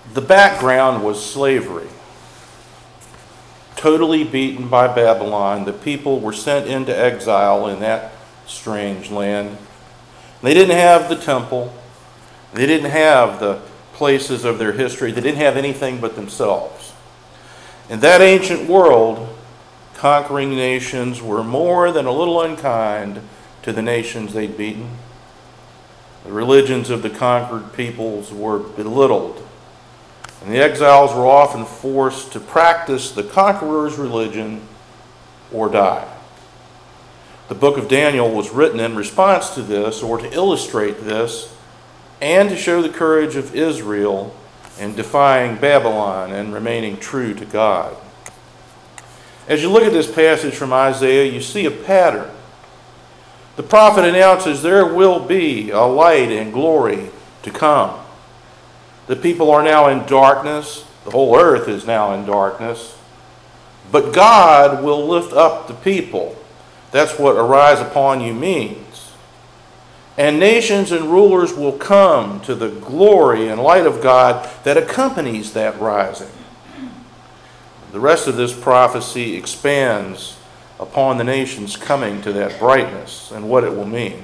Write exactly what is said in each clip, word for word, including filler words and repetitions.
The background was slavery. Totally beaten by Babylon, the people were sent into exile in that strange land. They didn't have the temple. They didn't have the places of their history. They didn't have anything but themselves. In that ancient world, conquering nations were more than a little unkind to the nations they'd beaten. The religions of the conquered peoples were belittled, and the exiles were often forced to practice the conqueror's religion or die. The book of Daniel was written in response to this, or to illustrate this, and to show the courage of Israel in defying Babylon and remaining true to God. As you look at this passage from Isaiah, you see a pattern. The prophet announces there will be a light and glory to come. The people are now in darkness. The whole earth is now in darkness. But God will lift up the people. That's what arise upon you means. And nations and rulers will come to the glory and light of God that accompanies that rising. The rest of this prophecy expands upon the nations coming to that brightness and what it will mean.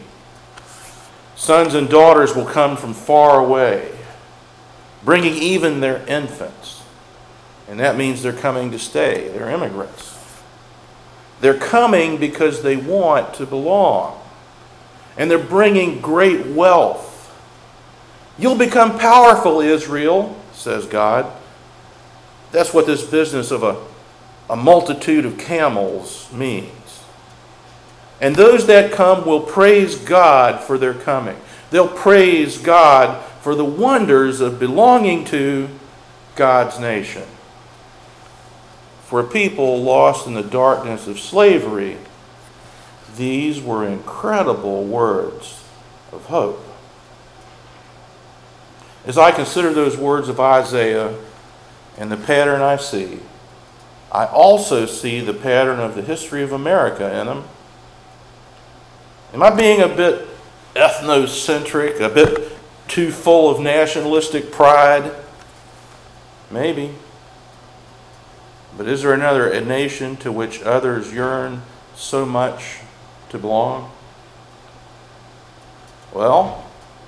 Sons and daughters will come from far away, bringing even their infants. And that means they're coming to stay. They're immigrants. They're coming because they want to belong. And they're bringing great wealth. You'll become powerful, Israel, says God. That's what this business of a, a multitude of camels means. And those that come will praise God for their coming. They'll praise God for the wonders of belonging to God's nation. For a people lost in the darkness of slavery, these were incredible words of hope. As I consider those words of Isaiah and the pattern I see, I also see the pattern of the history of America in them. Am I being a bit ethnocentric, a bit too full of nationalistic pride? Maybe. But is there another a nation to which others yearn so much to belong? Well,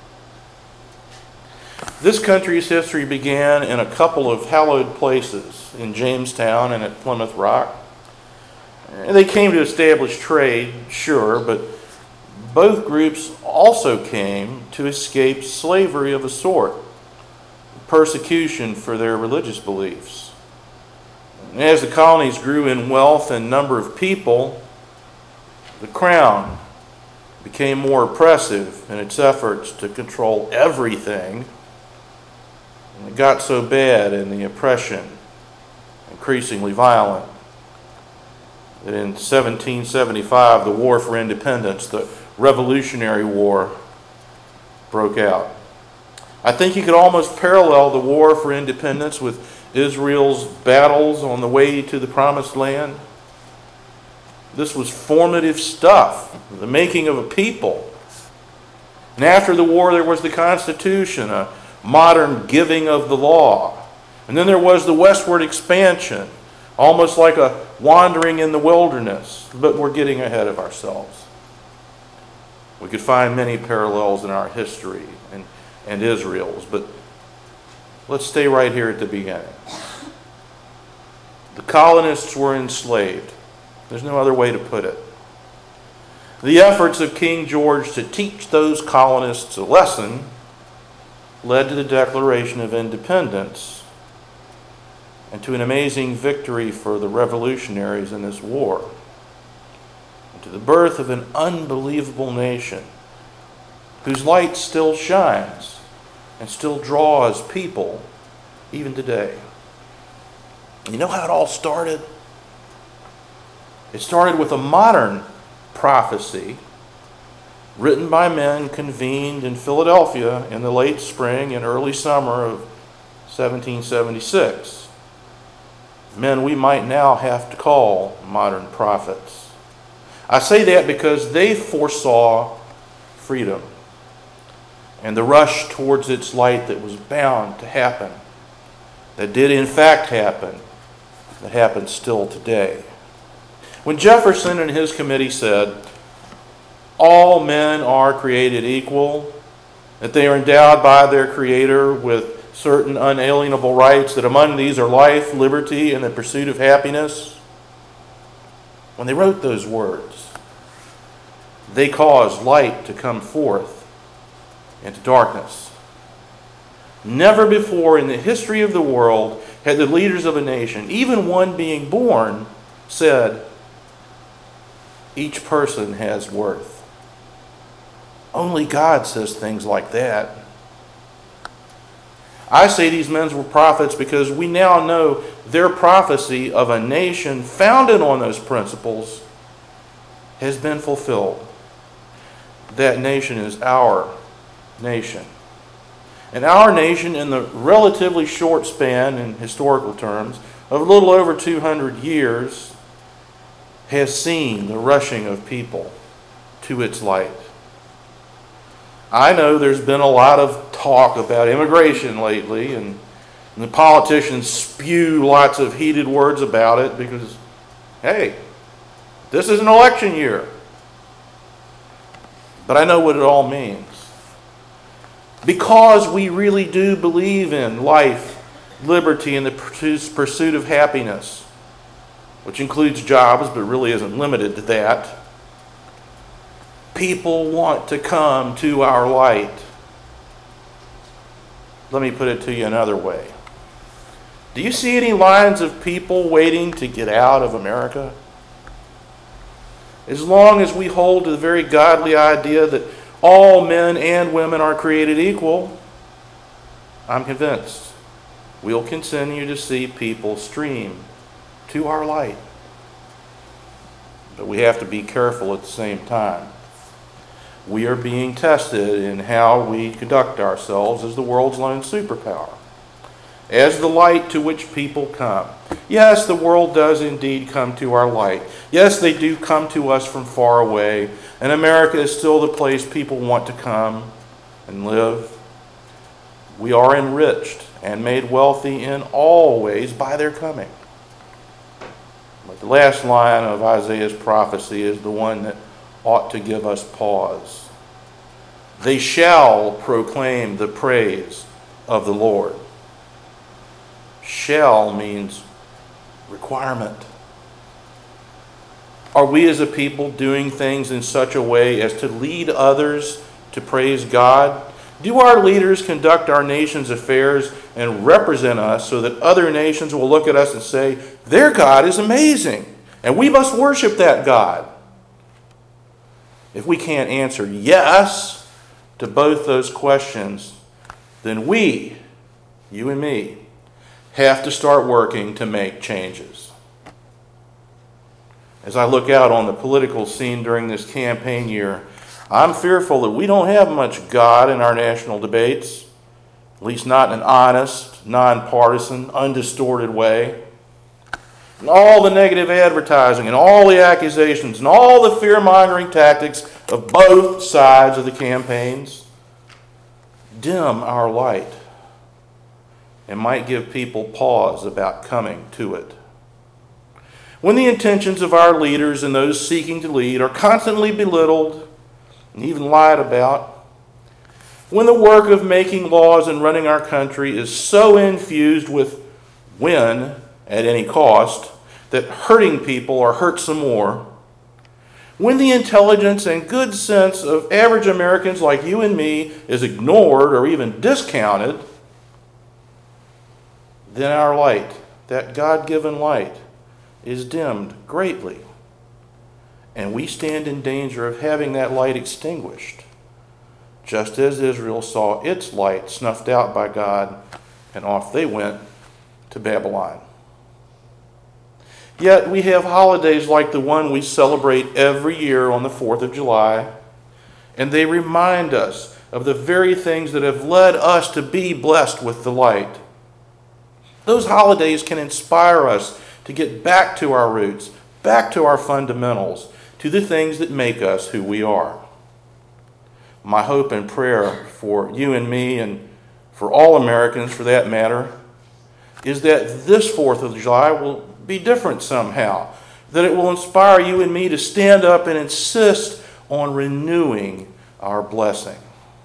this country's history began in a couple of hallowed places, in Jamestown and at Plymouth Rock. They came to establish trade, sure, but both groups also came to escape slavery of a sort, persecution for their religious beliefs. And as the colonies grew in wealth and number of people, the crown became more oppressive in its efforts to control everything. And it got so bad in the oppression, increasingly violent, that in seventeen seventy-five, the War for Independence, the Revolutionary War, broke out. I think you could almost parallel the War for Independence with Israel's battles on the way to the Promised Land. This was formative stuff, the making of a people. And after the war, there was the Constitution, a modern giving of the law. And then there was the westward expansion, almost like a wandering in the wilderness. But we're getting ahead of ourselves. We could find many parallels in our history and, and Israel's, but let's stay right here at the beginning. The colonists were enslaved. There's no other way to put it. The efforts of King George to teach those colonists a lesson led to the Declaration of Independence and to an amazing victory for the revolutionaries in this war, and to the birth of an unbelievable nation whose light still shines and still draws people even today. You know how it all started? It started with a modern prophecy written by men convened in Philadelphia in the late spring and early summer of seventeen seventy-six. Men we might now have to call modern prophets. I say that because they foresaw freedom and the rush towards its light that was bound to happen that did in fact happen, that happens still today. When Jefferson and his committee said, all men are created equal, that they are endowed by their Creator with certain unalienable rights, that among these are life, liberty, and the pursuit of happiness, when they wrote those words, they caused light to come forth into darkness. Never before in the history of the world had the leaders of a nation, even one being born, said, each person has worth. Only God says things like that. I say these men were prophets because we now know their prophecy of a nation founded on those principles has been fulfilled. That nation is our nation. And our nation, in the relatively short span in historical terms of a little over two hundred years, has seen the rushing of people to its light. I know there's been a lot of talk about immigration lately, and, and the politicians spew lots of heated words about it because, hey, this is an election year. But I know what it all means. Because we really do believe in life, liberty, and the pursuit of happiness, which includes jobs but really isn't limited to that, people want to come to our light. Let me put it to you another way. Do you see any lines of people waiting to get out of America? As long as we hold to the very godly idea that all men and women are created equal, I'm convinced we'll continue to see people stream to our light. But we have to be careful at the same time. We are being tested in how we conduct ourselves as the world's lone superpower, as the light to which people come. Yes, the world does indeed come to our light. Yes, they do come to us from far away, and America is still the place people want to come and live. We are enriched and made wealthy in all ways by their coming. But the last line of Isaiah's prophecy is the one that ought to give us pause. They shall proclaim the praise of the Lord. Shall means requirement. Are we as a people doing things in such a way as to lead others to praise God? Do our leaders conduct our nation's affairs and represent us so that other nations will look at us and say, their God is amazing, and we must worship that God? If we can't answer yes to both those questions, then we, you and me, have to start working to make changes. As I look out on the political scene during this campaign year, I'm fearful that we don't have much God in our national debates, at least not in an honest, nonpartisan, undistorted way. And all the negative advertising and all the accusations and all the fear-mongering tactics of both sides of the campaigns dim our light and might give people pause about coming to it. When the intentions of our leaders and those seeking to lead are constantly belittled and even lied about, when the work of making laws and running our country is so infused with win at any cost that hurting people are hurt some more, when the intelligence and good sense of average Americans like you and me is ignored or even discounted, then our light, that God-given light, is dimmed greatly. And we stand in danger of having that light extinguished, just as Israel saw its light snuffed out by God, and off they went to Babylon. Yet we have holidays like the one we celebrate every year on the fourth of July, and they remind us of the very things that have led us to be blessed with the light. Those holidays can inspire us to get back to our roots, back to our fundamentals, to the things that make us who we are. My hope and prayer for you and me, and for all Americans for that matter, is that this fourth of July will be different somehow. That it will inspire you and me to stand up and insist on renewing our blessing.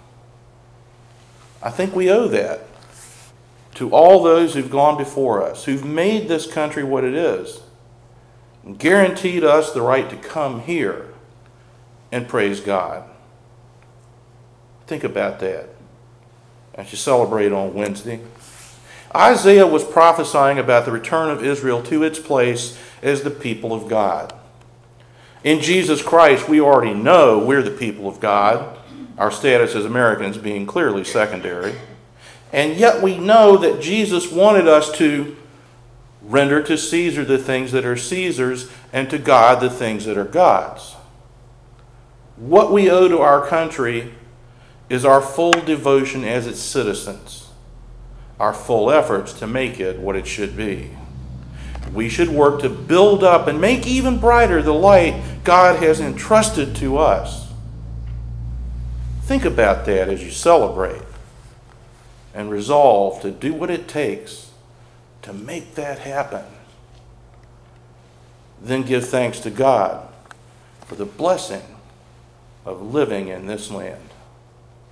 I think we owe that to all those who've gone before us, who've made this country what it is, and guaranteed us the right to come here and praise God. Think about that as you celebrate on Wednesday. Isaiah was prophesying about the return of Israel to its place as the people of God. In Jesus Christ, we already know we're the people of God, our status as Americans being clearly secondary. And yet we know that Jesus wanted us to render to Caesar the things that are Caesar's and to God the things that are God's. What we owe to our country is our full devotion as its citizens, our full efforts to make it what it should be. We should work to build up and make even brighter the light God has entrusted to us. Think about that as you celebrate and resolve to do what it takes to make that happen. Then give thanks to God for the blessing of living in this land.